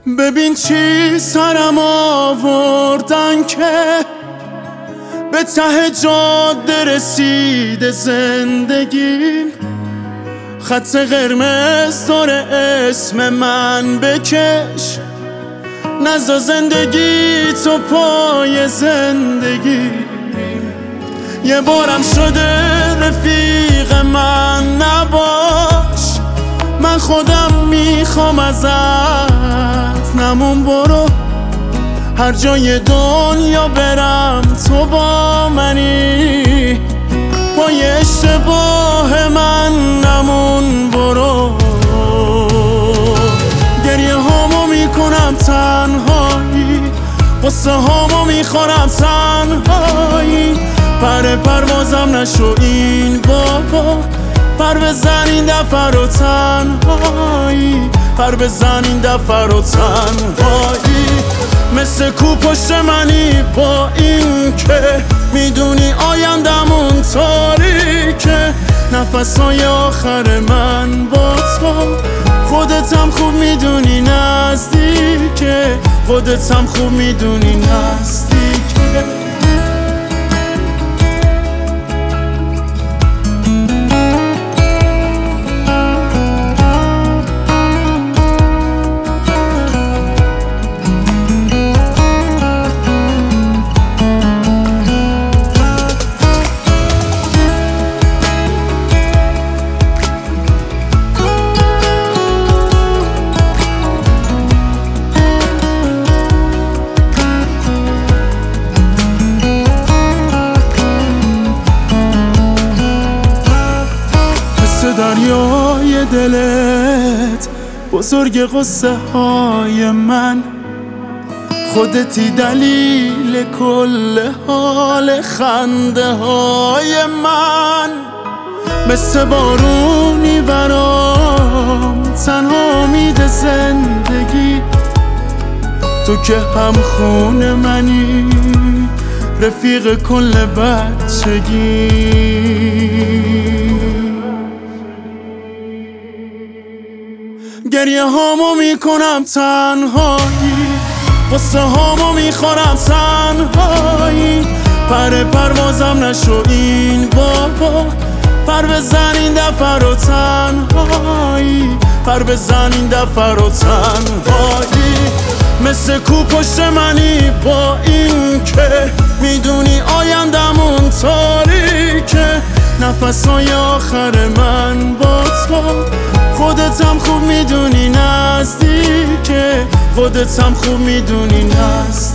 ببین چی سرم آوردن که به ته جاده رسیده زندگیم. خط قرمز داره اسم من بکش، نذار زندگی تو پای زندگی. یه بارم شده رفیق من نباش، من خودم میخوام ازت نمون. برو هر جای دنیا برم تو با منی، پای اشتباه من نمون. برو گریه هامو میکنم تنهایی، قصه هامو میخورم تنهایی. پروازم نشو این بابا، پر بزن این دفعه رو تنهایی، پر بزن این دفعه رو تنهایی. مثل کو پشت منی با این که میدونی آیندمون تاریکه. نفسای آخر من با تو، خودتم خوب میدونی نزدیکه، خودتم خوب میدونی نزدیکه. دریای دلت بزرگ قصه های من، خودتی دلیل کل حال خنده های من. مثل بارونی برام تنها امید زندگی، تو که هم خون منی رفیق کل بچگی. گریه هامو میکنم تنهایی، قصه هامو میخورم تنهایی. پروازم نشو این بابا، پر بزن این دفعه رو تنهایی، پر بزن این دفعه رو تنهایی. مثل کو پشت منی با این که میدونی آیندمون تاریکه. نفسای آخر من با تو، خودتم خوب میدونی نزدیکه، خودتم خوب میدونی نزدیکه.